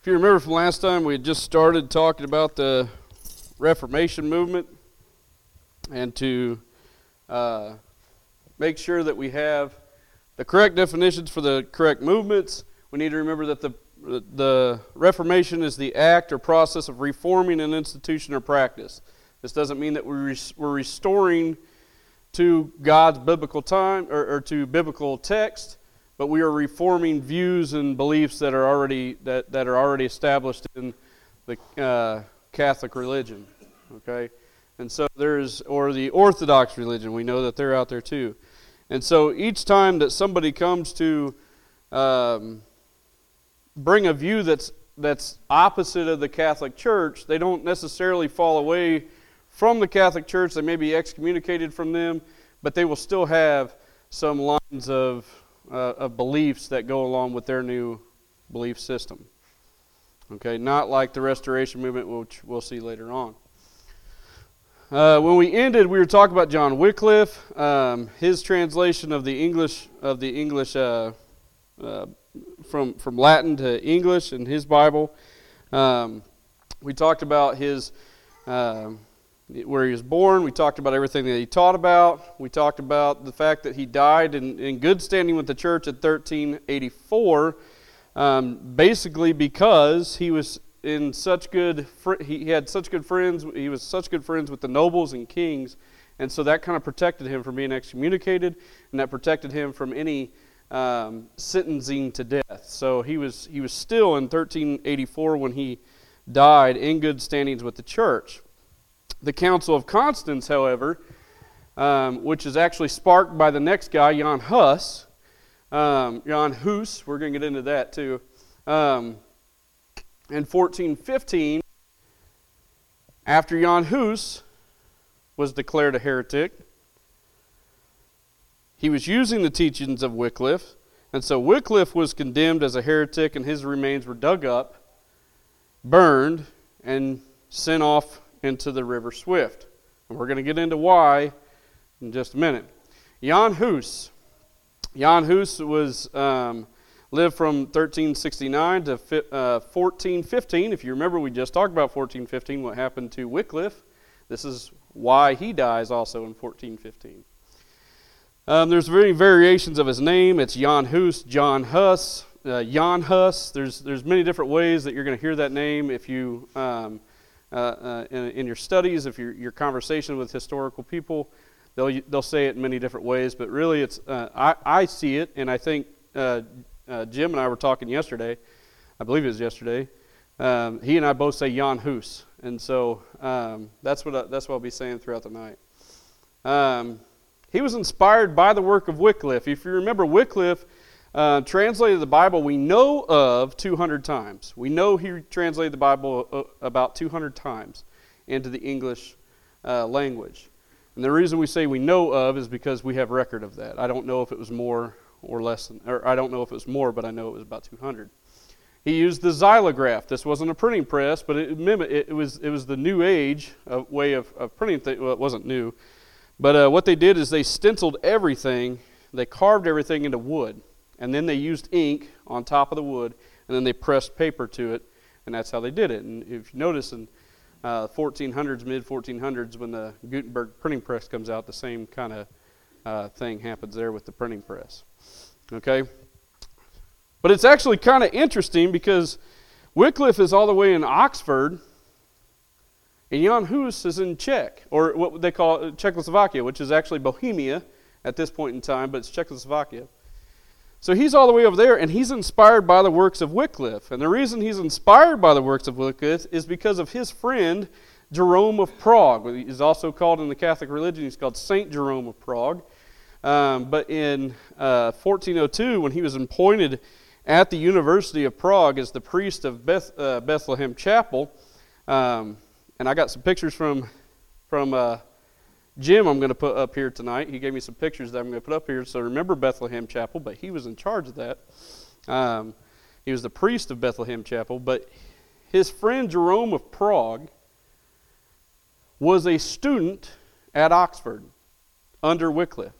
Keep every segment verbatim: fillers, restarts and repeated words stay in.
If you remember from last time, we had just started talking about the Reformation movement, and to uh, make sure that we have the correct definitions for the correct movements, we need to remember that the the Reformation is the act or process of reforming an institution or practice. This doesn't mean that we're we're restoring to God's biblical time or, or to biblical text, but we are reforming views and beliefs that are already that, that are already established in the uh, Catholic religion. Okay, and so there's or the Orthodox religion. We know that they're out there too, and so each time that somebody comes to um, bring a view that's that's opposite of the Catholic Church, they don't necessarily fall away from the Catholic Church. They may be excommunicated from them, but they will still have some lines of uh, of beliefs that go along with their new belief system. Okay, not like the Restoration movement, which we'll see later on. Uh, when we ended, we were talking about John Wycliffe, um, his translation of the English of the English uh, uh, from from Latin to English in his Bible. Um, we talked about his. Uh, where he was born. We talked about everything that he taught about. We talked about the fact that he died in, in good standing with the church at thirteen eighty-four, um, basically because he was in such good, fr- he had such good friends, he was such good friends with the nobles and kings, and so that kind of protected him from being excommunicated, and that protected him from any um, sentencing to death. So he was he was still in thirteen eighty-four when he died in good standings with the church. The Council of Constance, however, um, which is actually sparked by the next guy, Jan Hus, um, Jan Hus, we're going to get into that too. Um, in fourteen fifteen, after Jan Hus was declared a heretic, he was using the teachings of Wycliffe, and so Wycliffe was condemned as a heretic, and his remains were dug up, burned, and sent off into the River Swift. And we're going to get into why in just a minute. Jan Hus. Jan Hus was um, lived from thirteen sixty-nine to uh, fourteen fifteen. If you remember, we just talked about fourteen fifteen, what happened to Wycliffe. This is why he dies also in fourteen fifteen. Um, there's many variations of his name. It's Jan Hus, John Huss, uh, Jan Hus. There's there's many different ways that you're going to hear that name if you um, Uh, uh, in, in your studies, if your your conversation with historical people, they'll they'll say it in many different ways. But really, it's uh, I I see it, and I think uh, uh, Jim and I were talking yesterday. I believe it was yesterday. Um, he and I both say Jan Hus, and so um, that's what I, that's what I'll be saying throughout the night. Um, he was inspired by the work of Wycliffe. If you remember, Wycliffe Uh, translated the Bible we know of two hundred times. We know he translated the Bible uh, about two hundred times into the English uh, language. And the reason we say we know of is because we have record of that. I don't know if it was more or less, than, or I don't know if it was more, but I know it was about two hundred. He used the xylograph. This wasn't a printing press, but it, it, it was it was the new age of way of, of printing. Th- well, it wasn't new. But uh, what they did is they stenciled everything. They carved everything into wood. And then they used ink on top of the wood, and then they pressed paper to it, and that's how they did it. And if you notice in uh, fourteen hundreds, mid fourteen hundreds, when the Gutenberg printing press comes out, the same kind of uh, thing happens there with the printing press. Okay? But it's actually kind of interesting because Wycliffe is all the way in Oxford, and Jan Hus is in Czech, or what they call Czechoslovakia, which is actually Bohemia at this point in time, but it's Czechoslovakia. So he's all the way over there, and he's inspired by the works of Wycliffe. And the reason he's inspired by the works of Wycliffe is because of his friend, Jerome of Prague. He's also called in the Catholic religion, he's called Saint Jerome of Prague. Um, but in uh, fourteen oh two, when he was appointed at the University of Prague as the priest of Beth, uh, Bethlehem Chapel, um, and I got some pictures from, from uh, Jim I'm going to put up here tonight. He gave me some pictures that I'm going to put up here. So remember Bethlehem Chapel, but he was in charge of that. Um, he was the priest of Bethlehem Chapel, but his friend Jerome of Prague was a student at Oxford under Wycliffe.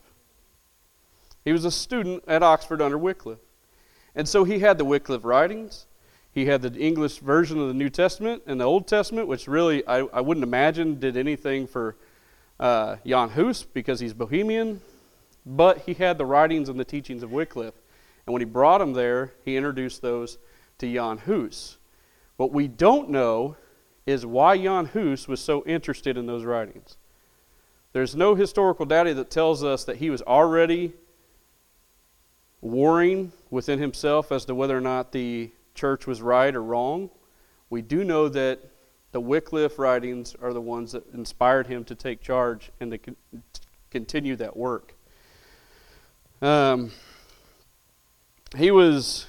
He was a student at Oxford under Wycliffe. And so he had the Wycliffe writings. he had the English version of the New Testament and the Old Testament, which really I, I wouldn't imagine did anything for uh, Jan Hus because he's Bohemian, but he had the writings and the teachings of Wycliffe. And when he brought them there, he introduced those to Jan Hus. What we don't know is why Jan Hus was so interested in those writings. There's no historical data that tells us that he was already warring within himself as to whether or not the church was right or wrong. We do know that the Wycliffe writings are the ones that inspired him to take charge and to con- continue that work. Um, he was,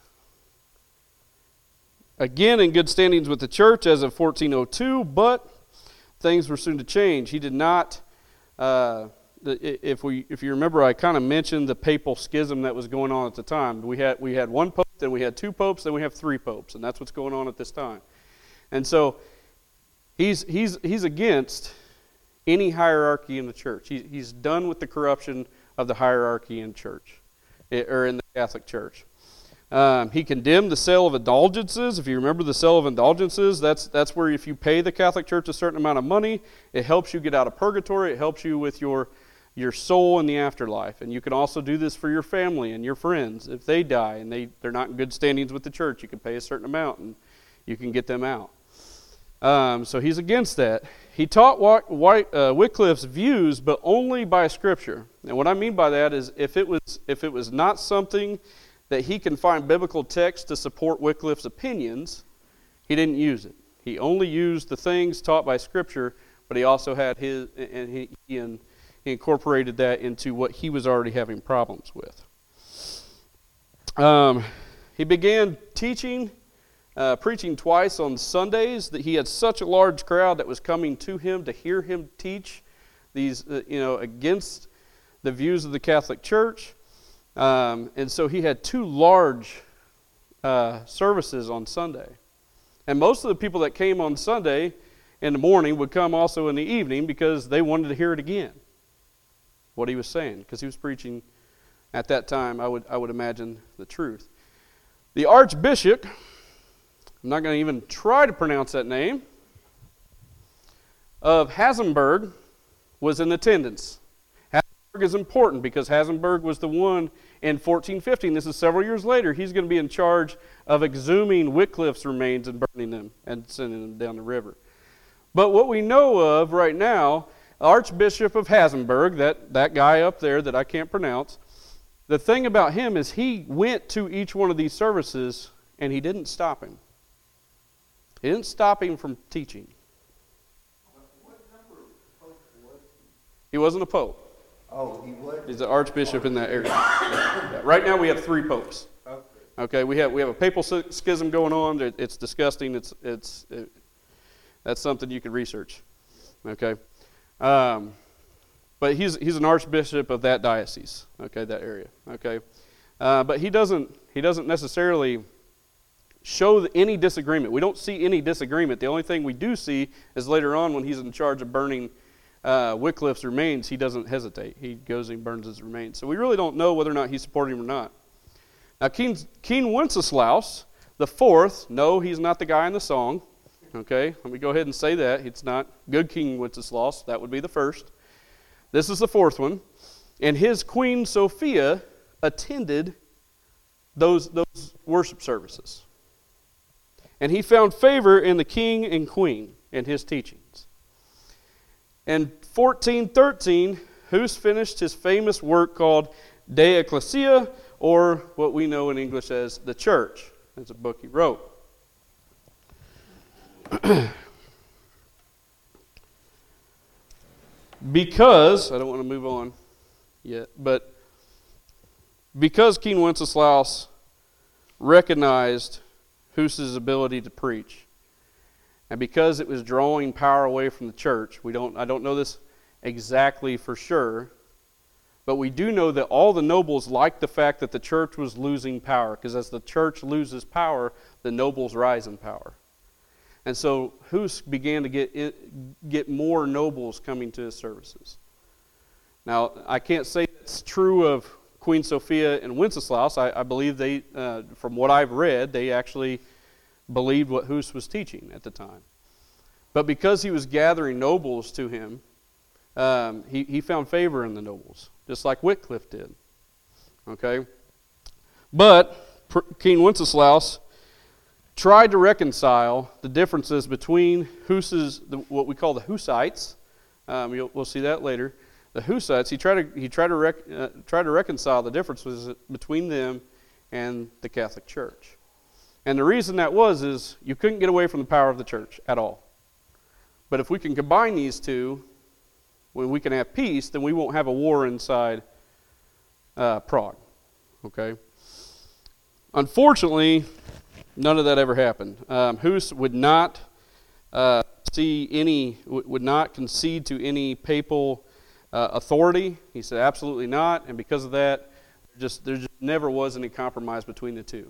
again, in good standings with the church as of fourteen oh two, but things were soon to change. He did not, uh, if we, if you remember, I kind of mentioned the papal schism that was going on at the time. We had we had one pope, then we had two popes, then we have three popes, and that's what's going on at this time. And so he's he's he's against any hierarchy in the church. He, he's done with the corruption of the hierarchy in church, or in the Catholic Church. Um, he condemned the sale of indulgences. If you remember the sale of indulgences, that's that's where if you pay the Catholic Church a certain amount of money, it helps you get out of purgatory. It helps you with your your soul in the afterlife. And you can also do this for your family and your friends. If they die and they, they're not in good standings with the church, you can pay a certain amount and you can get them out. Um, so he's against that. He taught White, uh, Wycliffe's views, but only by Scripture. And what I mean by that is if it was if it was not something that he can find biblical text to support Wycliffe's opinions, he didn't use it. He only used the things taught by Scripture, but he also had his, and he, he, and he incorporated that into what he was already having problems with. Um, he began teaching, uh, preaching twice on Sundays. That he had such a large crowd that was coming to him to hear him teach these, uh, you know, against the views of the Catholic Church. Um, and so he had two large uh, services on Sunday. And most of the people that came on Sunday in the morning would come also in the evening because they wanted to hear it again, what he was saying, because he was preaching at that time, I would I would imagine, the truth. The Archbishop, I'm not going to even try to pronounce that name, of Hasenberg was in attendance. Hasenberg is important because Hasenberg was the one in fourteen fifteen, this is several years later, he's going to be in charge of exhuming Wycliffe's remains and burning them and sending them down the river. But what we know of right now, Archbishop of Hasenberg, that, that guy up there that I can't pronounce, the thing about him is he went to each one of these services and he didn't stop him. He didn't stop him from teaching. What number of pope was he? He wasn't a pope. Oh, he was? He's the archbishop in that area. Yeah. Right now we have three popes. Okay. Okay, we have we have a papal schism going on. It, it's disgusting. It's it's it, that's something you could research. Okay, um, but he's he's an archbishop of that diocese. Okay, that area. Okay, uh, but he doesn't he doesn't necessarily show any disagreement. We don't see any disagreement. The only thing we do see is later on when he's in charge of burning uh, Wycliffe's remains, he doesn't hesitate. He goes and burns his remains. So we really don't know whether or not he supported him or not. Now, King, King Wenceslaus the fourth, no, he's not the guy in the song. Okay, let me go ahead and say that. It's not good King Wenceslaus. That would be the first. This is the fourth one. And his Queen Sophia attended those, those worship services. And he found favor in the king and queen in his teachings. In fourteen thirteen, Hus finished his famous work called De Ecclesia, or what we know in English as The Church. It's a book he wrote. Because, I don't want to move on yet, but because King Wenceslaus recognized Hus's ability to preach, and because it was drawing power away from the church, we don't I don't know this exactly for sure, but we do know that all the nobles liked the fact that the church was losing power, because as the church loses power, the nobles rise in power. And so Hus began to get get more nobles coming to his services. Now, I can't say it's true of Queen Sophia and Wenceslaus. I, I believe they, uh, from what I've read, they actually believed what Hus was teaching at the time. But because he was gathering nobles to him, um, he, he found favor in the nobles, just like Wycliffe did. Okay? But King Wenceslaus tried to reconcile the differences between Hus's, the, what we call the Hussites. Um, you'll, we'll see that later. The Hussites, he tried to he tried to rec, uh, tried to reconcile the differences between them and the Catholic Church. And the reason that was is you couldn't get away from the power of the church at all. But if we can combine these two, when we can have peace, then we won't have a war inside uh, Prague. Okay. Unfortunately, none of that ever happened. Um, Hus would not uh, see any, w- would not concede to any papal uh, authority. He said absolutely not, and because of that, just there just never was any compromise between the two.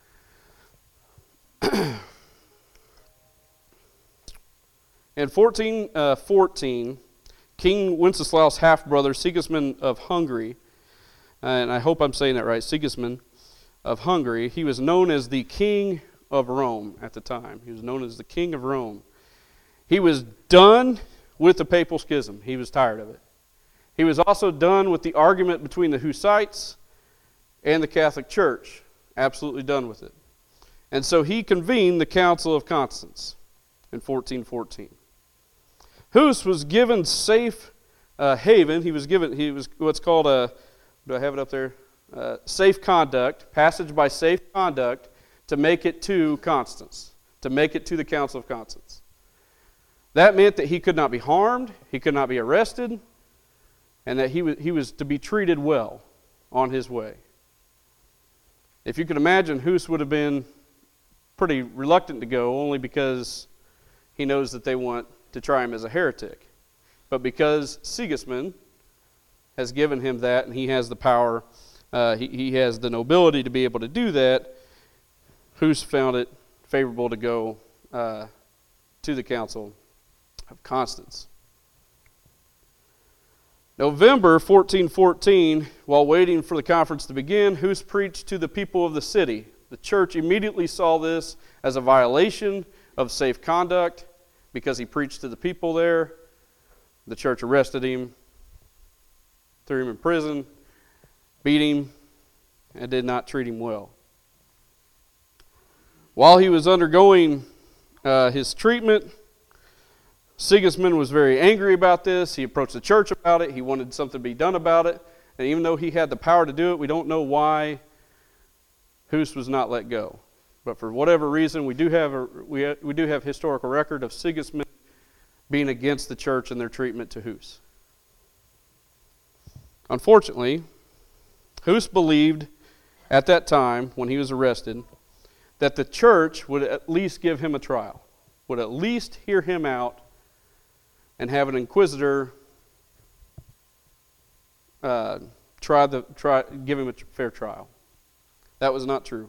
In fourteen fourteen, King Wenceslaus' half-brother, Sigismund of Hungary, and I hope I'm saying that right, Sigismund of Hungary, he was known as the King of Rome at the time. He was known as the King of Rome. He was done with the papal schism. He was tired of it. He was also done with the argument between the Hussites and the Catholic Church. Absolutely done with it. And so he convened the Council of Constance in fourteen fourteen. Hus was given safe uh, haven. He was given, he was what's called a, do I have it up there? Uh, safe conduct, passage by safe conduct to make it to Constance, to make it to the Council of Constance. That meant that he could not be harmed, he could not be arrested, and that he was, he was to be treated well on his way. If you could imagine, Hus would have been pretty reluctant to go, only because he knows that they want to try him as a heretic. But because Sigismund has given him that, and he has the power, uh, he, he has the nobility to be able to do that, Hus found it favorable to go uh, to the Council of Constance. November fourteen fourteen, while waiting for the conference to begin, Hus preached to the people of the city. The church immediately saw this as a violation of safe conduct because he preached to the people there. The church arrested him, threw him in prison, beat him, and did not treat him well. While he was undergoing uh, his treatment, Sigismund was very angry about this. He approached the church about it. He wanted something to be done about it. And even though he had the power to do it, we don't know why Hus was not let go. But for whatever reason, we do have a we we do have historical record of Sigismund being against the church and their treatment to Hus. Unfortunately, Hus believed at that time when he was arrested that the church would at least give him a trial, would at least hear him out and have an inquisitor uh, try the try give him a fair trial. That was not true.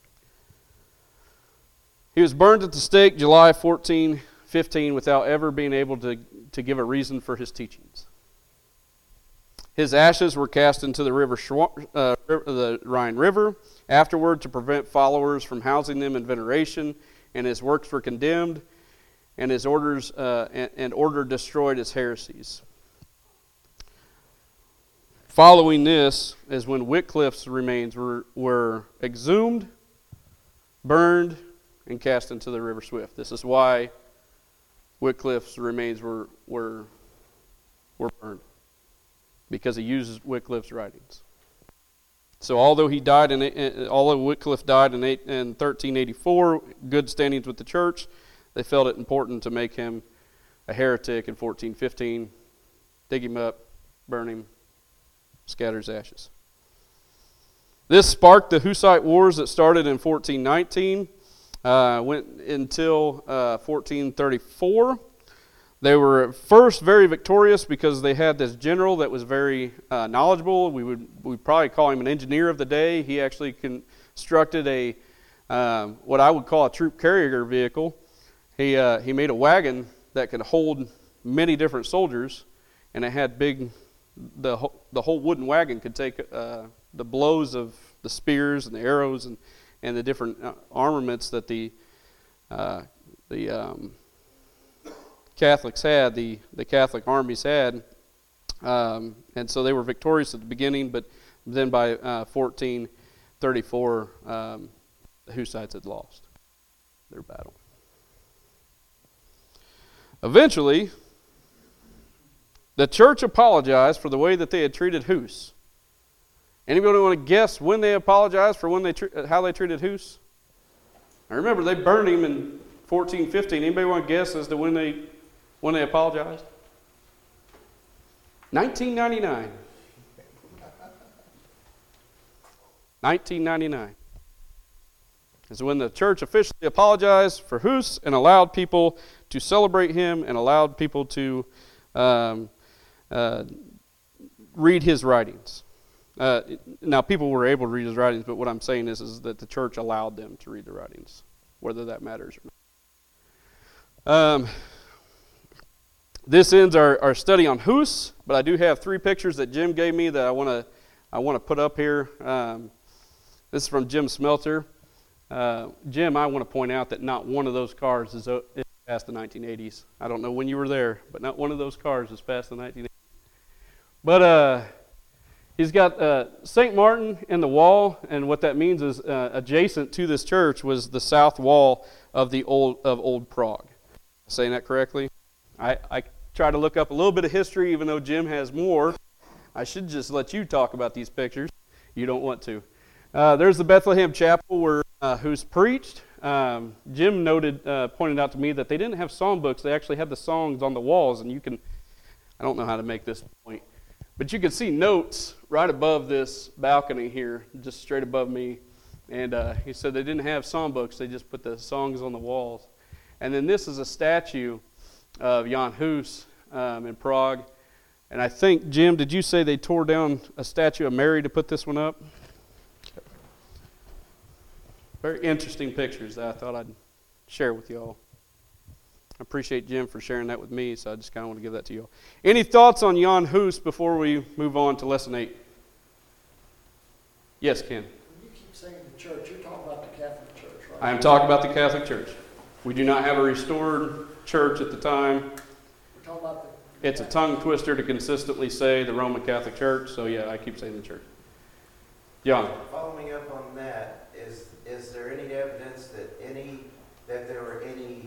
He was burned at the stake July fourteen fifteen without ever being able to, to give a reason for his teachings. His ashes were cast into the river uh, the Rhine River afterward to prevent followers from housing them in veneration, and his works were condemned, and his orders uh, and, and order destroyed as heresies. Following this is when Wycliffe's remains were, were exhumed, burned, and cast into the river Swift. This is why Wycliffe's remains were were were burned, because he uses Wycliffe's writings. So although he died in although Wycliffe died in, eight, in thirteen eighty-four, good standings with the church, they felt it important to make him a heretic in fourteen fifteen, dig him up, burn him, scatter his ashes. This sparked the Hussite Wars that started in fourteen nineteen. Uh, went until uh, fourteen thirty-four. They were at first very victorious because they had this general that was very uh, knowledgeable. We would we probably call him an engineer of the day. He actually constructed a um, what I would call a troop carrier vehicle. He uh, he made a wagon that could hold many different soldiers, and it had big. The whole, the whole wooden wagon could take uh, the blows of the spears and the arrows and and the different armaments that the uh, the um, Catholics had, the, the Catholic armies had. Um, and so they were victorious at the beginning, but then by uh, fourteen thirty-four, um, the Hussites had lost their battle. Eventually, the church apologized for the way that they had treated Hus. Anybody want to guess when they apologized for when they tre- how they treated Hus? I remember they burned him in fourteen fifteen. Anybody want to guess as to when they when they apologized? nineteen ninety-nine. nineteen ninety-nine is when the church officially apologized for Hus and allowed people to celebrate him and allowed people to um, uh, read his writings. Uh, now, people were able to read his writings, but what I'm saying is, is that the church allowed them to read the writings, whether that matters or not. Um, this ends our, our study on Hus, but I do have three pictures that Jim gave me that I want to I want to put up here. Um, this is from Jim Smelter. Uh, Jim, I want to point out that not one of those cars is, uh, is past the nineteen eighties. I don't know when you were there, but not one of those cars is past the nineteen eighties. But uh, he's got uh, Saint Martin in the wall, and what that means is uh, adjacent to this church was the south wall of the old of Old Prague. Saying that correctly? I, I try to look up a little bit of history, even though Jim has more. I should just let you talk about these pictures. You don't want to. Uh, there's the Bethlehem Chapel where uh, Hus preached. Um, Jim noted, uh, pointed out to me that they didn't have songbooks. They actually had the songs on the walls, and you can, I don't know how to make this point, but you can see notes right above this balcony here, just straight above me. And uh, he said they didn't have songbooks. They just put the songs on the walls. And then this is a statue of Jan Hus um, in Prague. And I think, Jim, did you say they tore down a statue of Mary to put this one up? Very interesting pictures that I thought I'd share with you all. I appreciate Jim for sharing that with me, so I just kind of want to give that to you all. Any thoughts on Jan Hus before we move on to lesson eight? Yes, Ken? When you keep saying the church, you're talking about the Catholic Church, right? I am talking about the Catholic Church. We do not have a restored church at the time. We're talking about the It's a tongue twister to consistently say the Roman Catholic Church, so yeah, I keep saying the church. John? Following up on that, is is there any evidence that any that there were any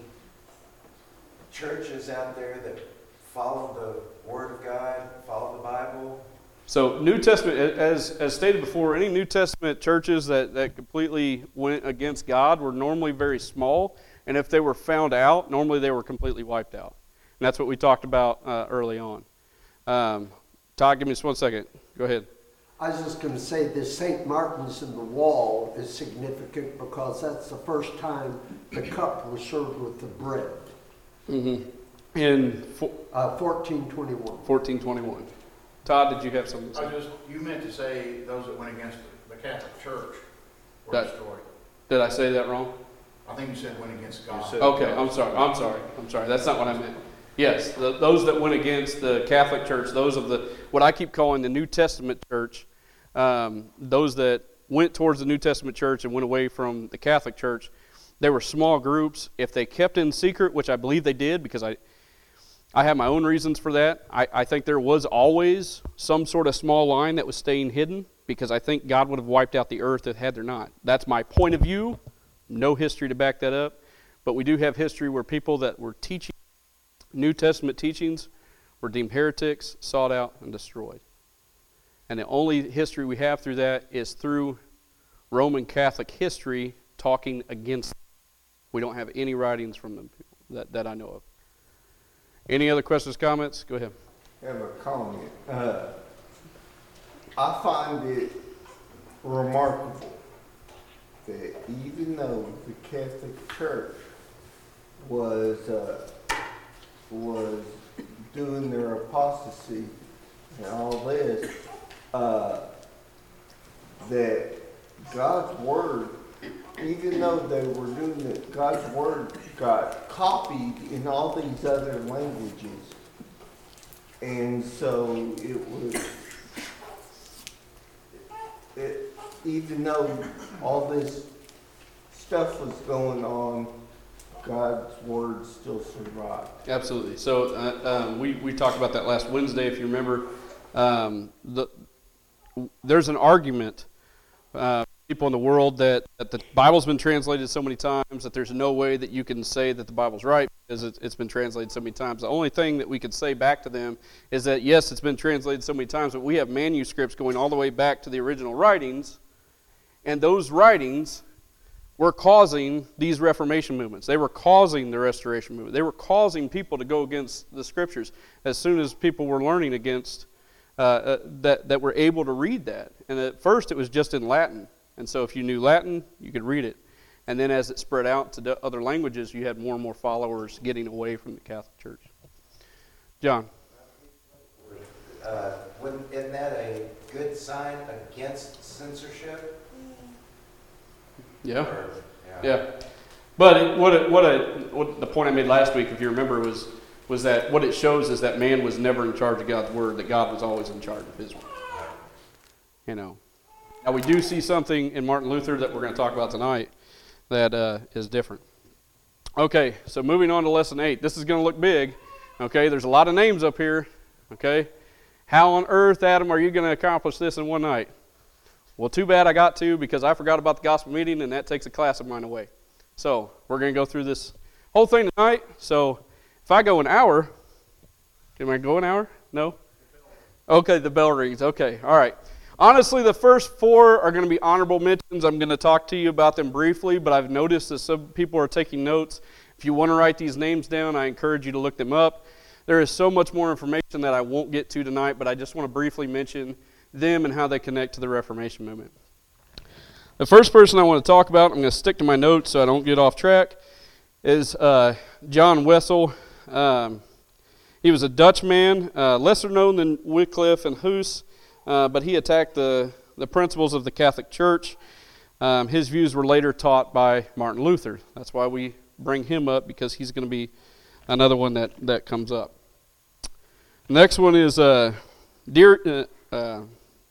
churches out there that followed the Word of God, followed the Bible? So New Testament, as as stated before, any New Testament churches that, that completely went against God were normally very small, and if they were found out, normally they were completely wiped out. And that's what we talked about uh, early on. Um, Todd, give me just one second. Go ahead. I was just going to say this Saint Martin's in the wall is significant because that's the first time the cup was served with the bread. Mm-hmm. In fo- uh, fourteen twenty-one. fourteen twenty-one. Todd, did you have something to say? I just, you meant to say those that went against the Catholic Church were That- destroyed. Did I say that wrong? I think you said went against God. said- Okay, I'm sorry. I'm sorry. I'm sorry. That's not what I meant. Yes, the, those that went against the Catholic Church, those of the, what I keep calling the New Testament Church, um, those that went towards the New Testament Church and went away from the Catholic Church, they were small groups. If they kept in secret, which I believe they did, because I I have my own reasons for that, I, I think there was always some sort of small line that was staying hidden, because I think God would have wiped out the earth if had there not. That's my point of view. No history to back that up. But we do have history where people that were teaching New Testament teachings were deemed heretics, sought out, and destroyed. And the only history we have through that is through Roman Catholic history talking against them. We don't have any writings from them that, that I know of. Any other questions, comments? Go ahead. I have a comment. Uh, I find it remarkable that even though the Catholic Church was uh, was doing their apostasy and all this, uh, that God's Word, even though they were doing it, God's Word got copied in all these other languages. And so it was, it, even though all this stuff was going on God's word still survives. Absolutely. So uh, um, we, we talked about that last Wednesday, if you remember. Um, the, there's an argument, uh, people in the world, that, that the Bible's been translated so many times that there's no way that you can say that the Bible's right because it, it's been translated so many times. The only thing that we could say back to them is that, yes, it's been translated so many times, but we have manuscripts going all the way back to the original writings, and those writings were causing these Reformation movements. They were causing the Restoration movement. They were causing people to go against the Scriptures as soon as people were learning against, uh, uh, that, that were able to read that. And at first it was just in Latin. And so if you knew Latin, you could read it. And then as it spread out to other languages, you had more and more followers getting away from the Catholic Church. John? Uh, wouldn't, isn't that a good sign against censorship? Yeah. Or, Yeah. But it, what, it, what, it, what the point I made last week, if you remember, was was that what it shows is that man was never in charge of God's word, that God was always in charge of his word. You know. Now we do see something in Martin Luther that we're going to talk about tonight that uh, is different. Okay, so moving on to lesson eight. This is going to look big. Okay, there's a lot of names up here. Okay. How on earth, Adam, are you going to accomplish this in one night? Well, too bad I got to, because I forgot about the gospel meeting, and that takes a class of mine away. So we're going to go through this whole thing tonight. So if I go an hour, can I go an hour? No? Okay, the bell rings. Okay, all right. Honestly, the first four are going to be honorable mentions. I'm going to talk to you about them briefly, but I've noticed that some people are taking notes. If you want to write these names down, I encourage you to look them up. There is so much more information that I won't get to tonight, but I just want to briefly mention them and how they connect to the Reformation movement. The first person I want to talk about, I'm going to stick to my notes so I don't get off track, is uh, John Wessel. Um, he was a Dutch man, uh, lesser known than Wycliffe and Huss, uh, but he attacked the, the principles of the Catholic Church. Um, his views were later taught by Martin Luther. That's why we bring him up, because he's going to be another one that, that comes up. The next one is uh, Dear, uh, uh,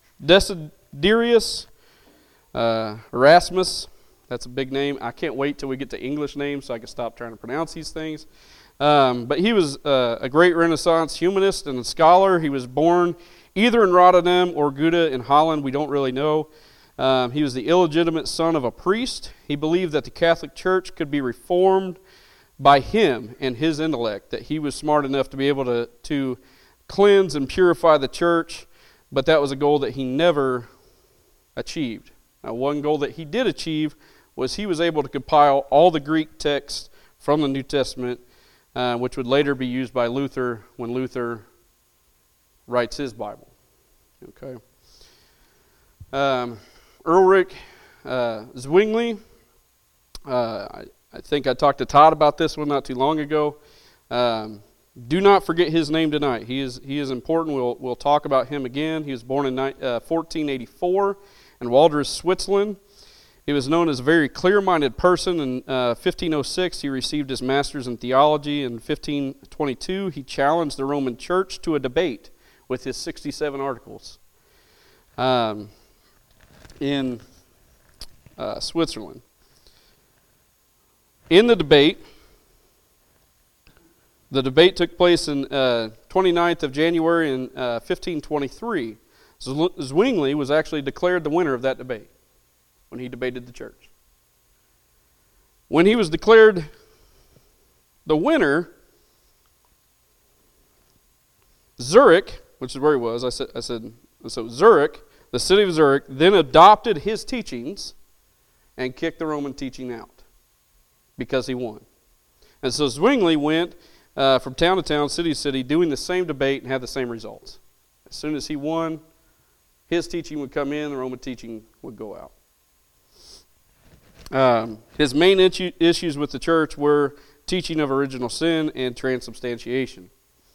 Desiderius uh, Erasmus. That's a big name. I can't wait till we get to English names so I can stop trying to pronounce these things. Um, but he was uh, a great Renaissance humanist and a scholar. He was born either in Rotterdam or Gouda in Holland. We don't really know. Um, he was the illegitimate son of a priest. He believed that the Catholic Church could be reformed by him and his intellect, that he was smart enough to be able to, to cleanse and purify the church, but that was a goal that he never achieved. Now, one goal that he did achieve was he was able to compile all the Greek texts from the New Testament, uh, which would later be used by Luther when Luther writes his Bible. Okay. Um, Ulrich uh, Zwingli, uh, I, I think I talked to Todd about this one not too long ago. Um, do not forget his name tonight. He is he is important. We'll we'll talk about him again. He was born in uh, fourteen eighty-four in Walders, Switzerland. He was known as a very clear-minded person. In uh, fifteen oh six, he received his master's in theology. In fifteen twenty-two, he challenged the Roman Church to a debate with his sixty-seven articles um, in uh, Switzerland. In the debate, the debate took place on uh, twenty-ninth of January in uh, fifteen twenty-three. Zwingli was actually declared the winner of that debate when he debated the church. When he was declared the winner, Zurich, which is where he was, I said, I said, so Zurich, the city of Zurich, then adopted his teachings and kicked the Roman teaching out because he won. And so Zwingli went uh, from town to town, city to city, doing the same debate and had the same results. As soon as he won, his teaching would come in, the Roman teaching would go out. Um, his main issue, issues with the church were teaching of original sin and transubstantiation.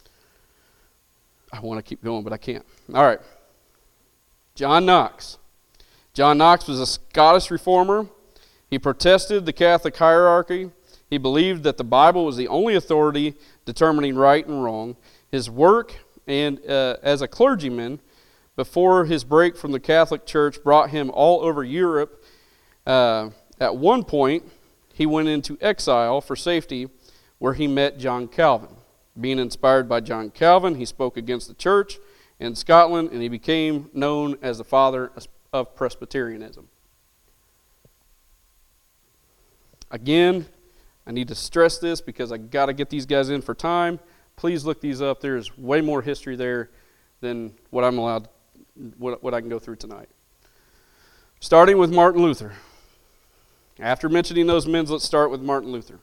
I want to keep going, but I can't. All right. John Knox. John Knox was a Scottish reformer. He protested the Catholic hierarchy. He believed that the Bible was the only authority determining right and wrong. His work and uh, as a clergyman before his break from the Catholic Church brought him all over Europe. Uh, at one point, he went into exile for safety, where he met John Calvin. Being inspired by John Calvin, he spoke against the church in Scotland, and he became known as the father of Presbyterianism. Again, I need to stress this because I got to get these guys in for time. Please look these up. There's way more history there than what I'm allowed, what, what I can go through tonight. Starting with Martin Luther. After mentioning those men, let's start with Martin Luther.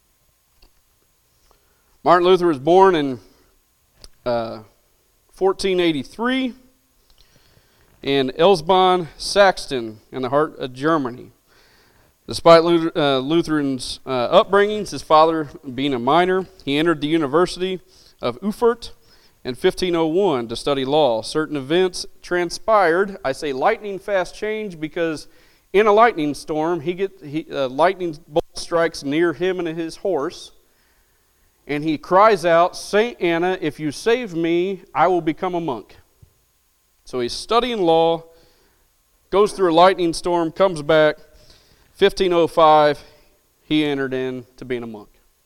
Martin Luther was born in uh, fourteen eighty-three in Elsbonn, Saxton, in the heart of Germany. Despite Luther, uh, Luther's uh, upbringings, his father being a miner, he entered the University of Erfurt in fifteen oh one to study law. Certain events transpired. I say lightning fast change because in a lightning storm, he get he, uh, lightning bolt strikes near him and his horse, and he cries out, "Saint Anna, if you save me, I will become a monk." So he's studying law, goes through a lightning storm, comes back. fifteen oh five, he entered into being a monk.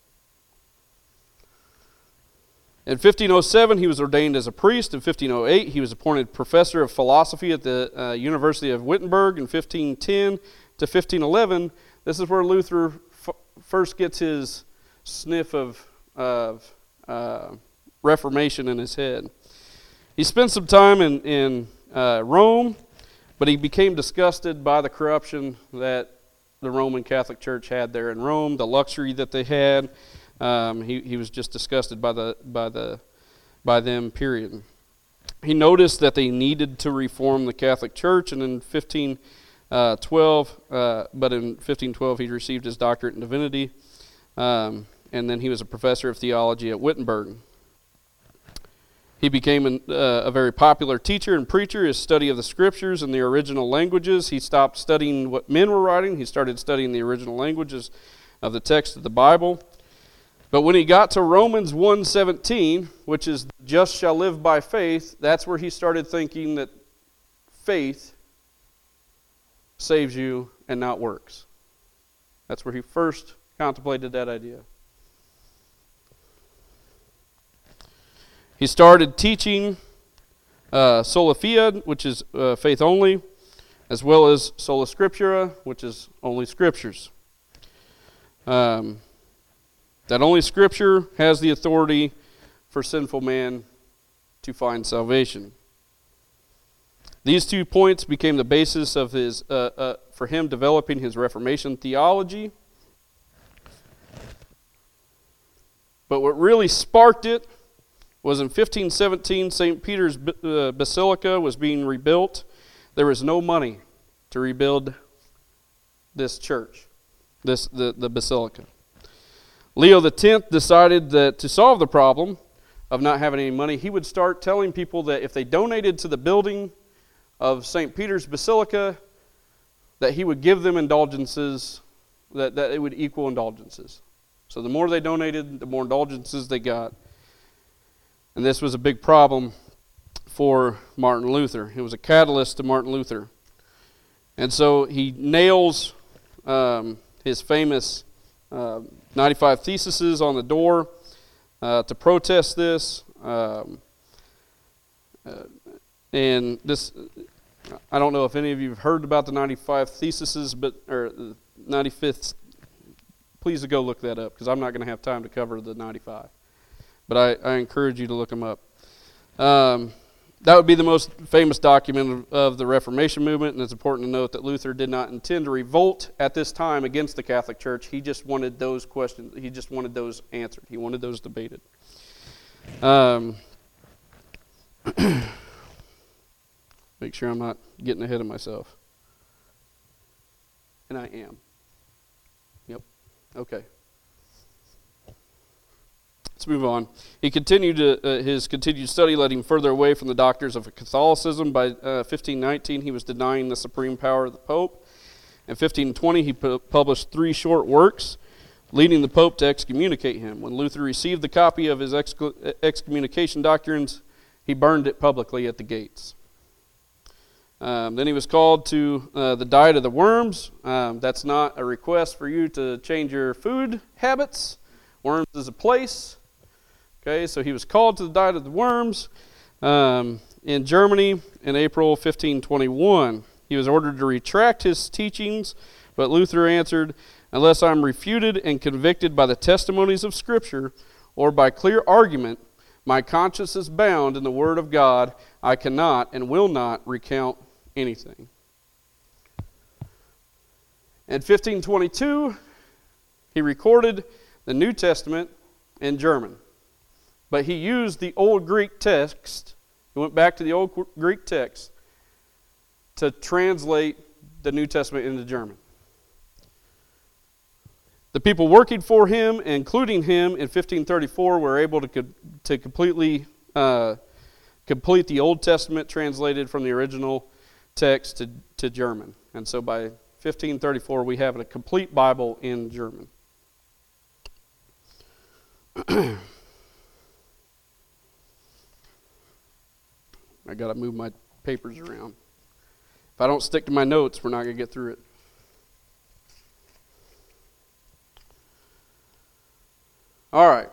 In fifteen oh seven, he was ordained as a priest. In fifteen oh eight, he was appointed professor of philosophy at the uh, University of Wittenberg. In fifteen ten to fifteen eleven, this is where Luther f- first gets his sniff of, of uh, Reformation in his head. He spent some time in, in uh, Rome, but he became disgusted by the corruption that the Roman Catholic Church had there in Rome, the luxury that they had. Um, he, he was just disgusted by the by the by them, period. He noticed that they needed to reform the Catholic Church, and in fifteen twelve, uh, but in fifteen twelve he received his doctorate in divinity, um, and then he was a professor of theology at Wittenberg. He became an, uh, a very popular teacher and preacher. His study of the scriptures in the original languages, he stopped studying what men were writing. He started studying the original languages of the text of the Bible. But when he got to Romans one seventeen, which is just shall live by faith, that's where he started thinking that faith saves you and not works. That's where he first contemplated that idea. He started teaching uh, sola fide, which is uh, faith only, as well as sola scriptura, which is only scriptures. Um, that only Scripture has the authority for sinful man to find salvation. These two points became the basis of his, uh, uh, for him developing his Reformation theology. But what really sparked it was in fifteen seventeen, Saint Peter's uh, Basilica was being rebuilt. There was no money to rebuild this church, this the, the basilica. Leo the tenth decided that to solve the problem of not having any money, he would start telling people that if they donated to the building of Saint Peter's Basilica, that he would give them indulgences, that, that it would equal indulgences. So the more they donated, the more indulgences they got. And this was a big problem for Martin Luther. It was a catalyst to Martin Luther. And so he nails um, his famous uh, ninety-five Theses on the door uh, to protest this. Um, uh, and this, I don't know if any of you have heard about the ninety-five Theses, but or the ninety-fifth. Please go look that up because I'm not going to have time to cover the ninety-five. But I, I encourage you to look them up. Um, that would be the most famous document of, of the Reformation movement, and it's important to note that Luther did not intend to revolt at this time against the Catholic Church. He just wanted those questions, he just wanted those answered. He wanted those debated. Um, make sure I'm not getting ahead of myself. And I am. Yep. Okay. Let's move on. He continued to, uh, his continued study led him further away from the doctors of Catholicism. By uh, fifteen nineteen, he was denying the supreme power of the Pope. In fifteen twenty, he pu- published three short works, leading the Pope to excommunicate him. When Luther received the copy of his exc- excommunication doctrines, he burned it publicly at the gates. Um, then he was called to uh, the diet of the worms. Um, that's not a request for you to change your food habits. Worms is a place. Okay, so he was called to the diet of the worms um, in Germany in April fifteen twenty-one. He was ordered to retract his teachings, but Luther answered, "Unless I am refuted and convicted by the testimonies of Scripture or by clear argument, my conscience is bound in the Word of God. I cannot and will not recount anything." In fifteen twenty-two, he recorded the New Testament in German. But he used the old Greek text, he went back to the old Greek text, to translate the New Testament into German. The people working for him, including him in fifteen thirty-four, were able to, co- to completely uh, complete the Old Testament translated from the original text to, to German. And so by fifteen thirty-four, we have a complete Bible in German. I got to move my papers around. If I don't stick to my notes, we're not going to get through it. All right.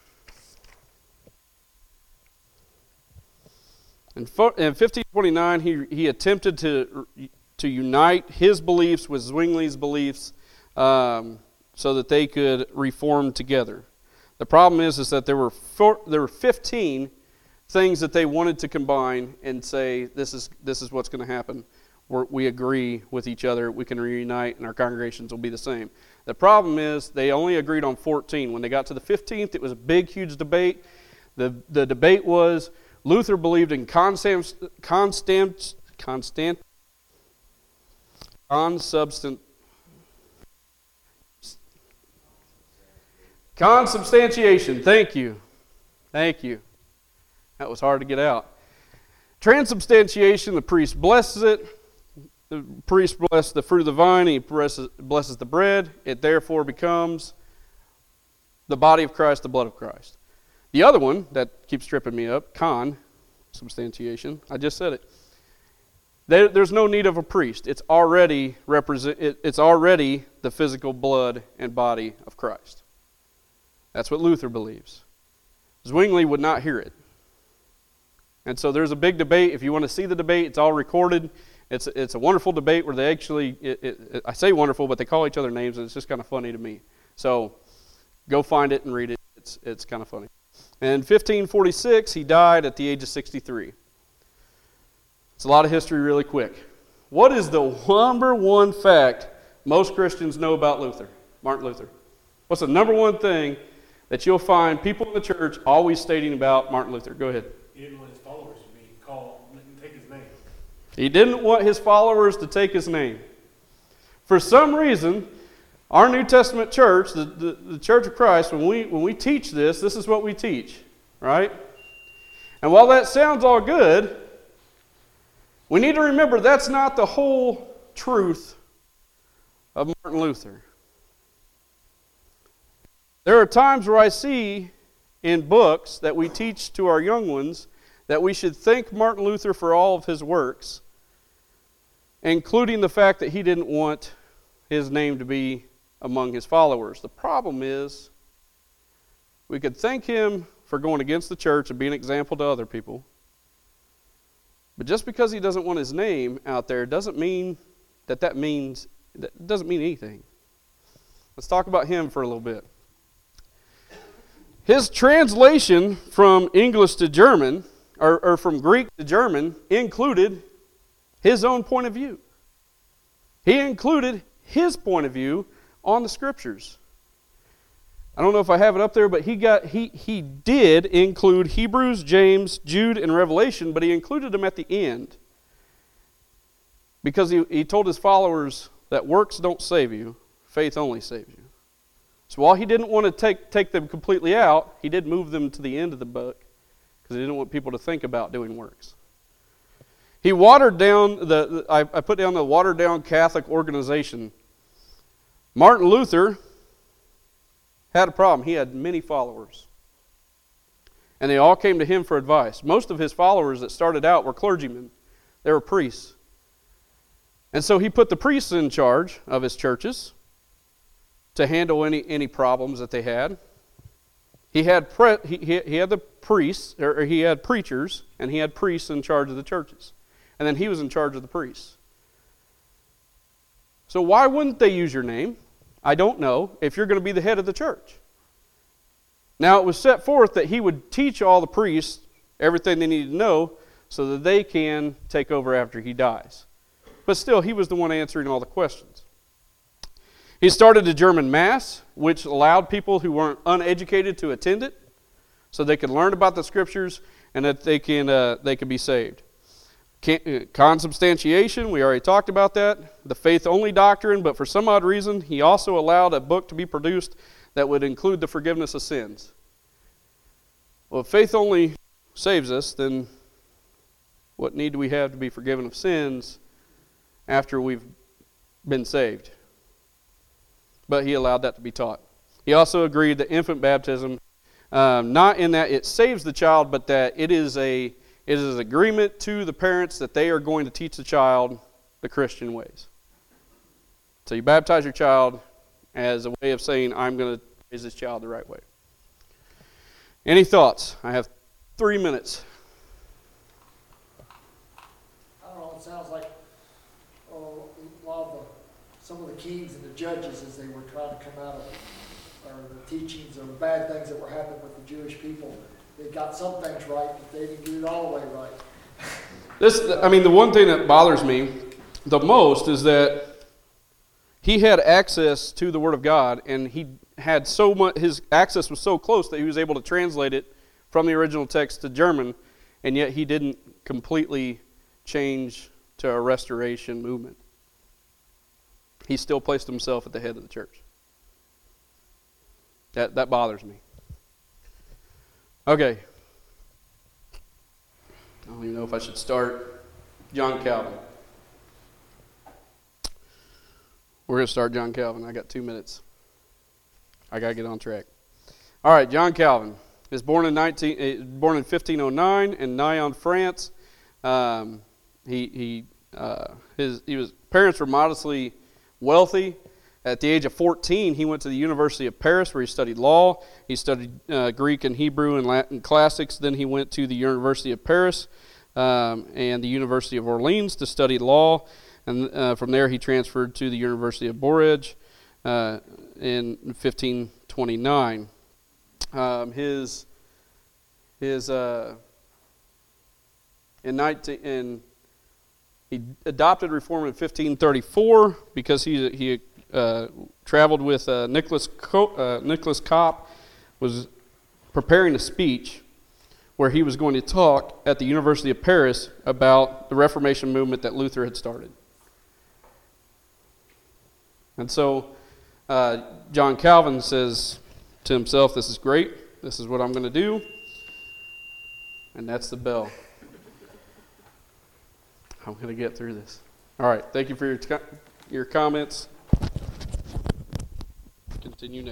In, fo- in fifteen twenty-nine, he he attempted to to unite his beliefs with Zwingli's beliefs, um, so that they could reform together. The problem is, is that there were four, there were fifteen things that they wanted to combine and say, this is this is what's going to happen. We're, we agree with each other. We can reunite, and our congregations will be the same. The problem is they only agreed on fourteen. When they got to the fifteenth, it was a big, huge debate. The the debate was Luther believed in constant, constant, constant, consubstant, consubstantiation. Thank you, thank you. That was hard to get out. Transubstantiation. The priest blesses it. The priest blesses the fruit of the vine. He blesses, blesses the bread. It therefore becomes the body of Christ, the blood of Christ. The other one that keeps tripping me up, consubstantiation. I just said it. There, there's no need of a priest. It's already represent. It, it's already the physical blood and body of Christ. That's what Luther believes. Zwingli would not hear it. And so there's a big debate. If you want to see the debate, it's all recorded. It's it's a wonderful debate where they actually, it, it, it, I say wonderful, but they call each other names, and it's just kind of funny to me. So go find it and read it. It's it's kind of funny. In fifteen forty-six, he died at the age of sixty-three. It's a lot of history really quick. What is the number one fact most Christians know about Luther, Martin Luther? What's the number one thing that you'll find people in the church always stating about Martin Luther? Go ahead. He didn't want his followers to be called and take his name. He didn't want his followers to take his name. For some reason, our New Testament church, the, the, the Church of Christ, when we when we teach this, this is what we teach, right? And while that sounds all good, we need to remember that's not the whole truth of Martin Luther. There are times where I see in books that we teach to our young ones that we should thank Martin Luther for all of his works, including the fact that he didn't want his name to be among his followers. The problem is we could thank him for going against the church and being an example to other people, but just because he doesn't want his name out there doesn't mean that that means that doesn't mean anything. Let's talk about him for a little bit. His translation from English to German, or, or from Greek to German, included his own point of view. He included his point of view on the Scriptures. I don't know if I have it up there, but he got he he did include Hebrews, James, Jude, and Revelation, but he included them at the end because he, he told his followers that works don't save you, faith only saves you. So while he didn't want to take, take them completely out, he did move them to the end of the book because he didn't want people to think about doing works. He watered down, the, the I, I put down the watered down Catholic organization. Martin Luther had a problem. He had many followers. And they all came to him for advice. Most of his followers that started out were clergymen. They were priests. And so he put the priests in charge of his churches to handle any, any problems that they had. He had pre, he, he, he had the priests, or he had preachers, and he had priests in charge of the churches. And then he was in charge of the priests. So why wouldn't they use your name? I don't know, if you're going to be the head of the church. Now it was set forth that he would teach all the priests everything they needed to know so that they can take over after he dies. But still, he was the one answering all the questions. He started a German Mass, which allowed people who weren't uneducated to attend it, so they could learn about the Scriptures and that they can uh, they can be saved. Consubstantiation, we already talked about that. The faith-only doctrine, but for some odd reason, he also allowed a book to be produced that would include the forgiveness of sins. Well, if faith only saves us, then what need do we have to be forgiven of sins after we've been saved? But he allowed that to be taught. He also agreed that infant baptism, um, not in that it saves the child, but that it is a it is an agreement to the parents that they are going to teach the child the Christian ways. So you baptize your child as a way of saying, I'm going to raise this child the right way. Any thoughts? I have three minutes. I don't know, it sounds like oh, a lot of the, some of the kings and the judges as they were trying to come out of or the teachings or the bad things that were happening with the Jewish people. They got some things right, but they didn't get it all the way right. This, I mean, the one thing that bothers me the most is that he had access to the Word of God, and he had so much, his access was so close that he was able to translate it from the original text to German, and yet he didn't completely change to a restoration movement. He still placed himself at the head of the church. That that bothers me. Okay. I don't even know if I should start. John Calvin. We're going to start John Calvin. I got two minutes. I got to get on track. All right, John Calvin. He was born in nineteen, uh, born in fifteen oh nine in Nyon, France. Um, he he uh, his he was parents were modestly wealthy. At the age of fourteen, he went to the University of Paris where he studied law. He studied uh, Greek and Hebrew and Latin classics. Then he went to the University of Paris um, and the University of Orleans to study law. And uh, from there, he transferred to the University of Bourges uh, in fifteen twenty-nine. Um, his his uh, in nineteen in he adopted Reform in fifteen thirty-four because he he. Uh, traveled with uh, Nicholas Co- uh, Nicholas Kopp, was preparing a speech where he was going to talk at the University of Paris about the Reformation movement that Luther had started. And so uh, John Calvin says to himself, this is great, this is what I'm going to do, and that's the bell. I'm going to get through this. All right, thank you for your, t- your comments. Continue next.